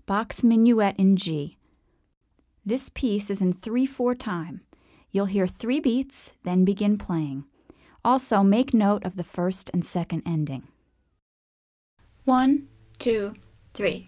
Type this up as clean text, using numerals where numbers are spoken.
Bach's Minuet in G. This piece is in 3/4 time. You'll hear 3 beats, then begin playing. Also, make note of the first and second ending. 1, 2, 3.